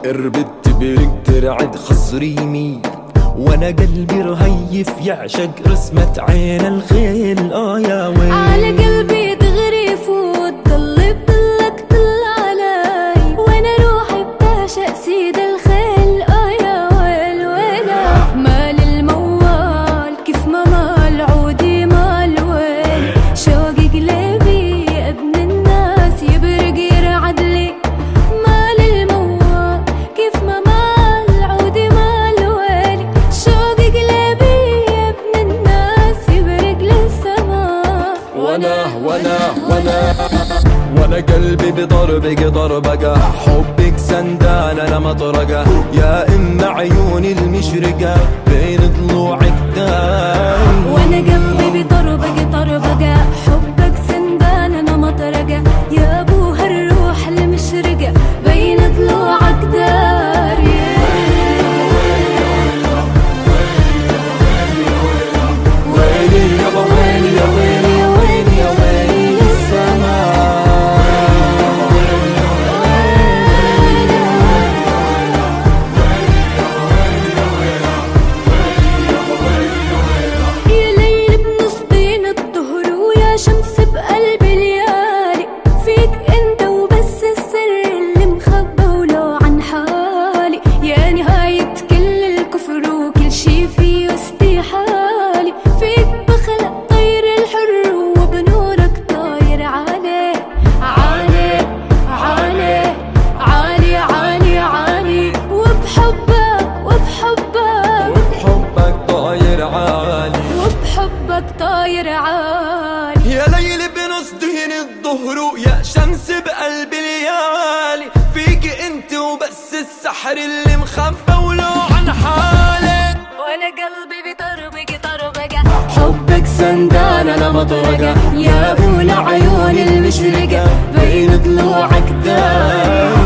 اربدت برق ترعد خصريمي، وانا قلبي رهيف يعشق رسمة عين الخيل. يا ويلي على قلبي تغريف وتضل بضلك طل علي، وانا روحي بتعشق سيد الخيل. يا ويل ويلا مال الموال كيف ما مال عودي مال ويل، شوقي قلبي يا ابن الناس يبرق يرعد لي. مال الموال كيف ما مال عودي مال ويلي، شوقي قلبي يا ابن الناس يبرق للسماء. وانا قلبي بضربك ضربقة، حبك سندان انا مطرقة، يا ام عيوني المشرقة بين ضلوعك داي. وانا قلبي بضربك ضربقة، حبك سندان انا مطرقة، يا ابو هالروح المشرقة بين ضلوعك دار. ويلي يابا ويلي يا ويلي يا ويلي يا ويلي السماء. يا ليل بنص بين الظهر ويا شمس بقلب الليالي، فيك انت وبس السر اللي مخبى ولو عن حالي، يا نهاية كل الكفر وكل شي فيه استحالي. فيك بخلق طير الحر وبنورك طاير عالي عالي عالي عالي عالي عالي، وبحبك طاير عالي، وبحبك طاير عالي. يا ليل بنص دين الظهر ويا شمس بقلب الليالي، فيك انت وبس السحر اللي مخبى ولو عن حالك. وانا قلبي بطربق طربقة، حبك سندان انا مطرقة، يا ابو العيون المشرقة بين ضلوعك داي.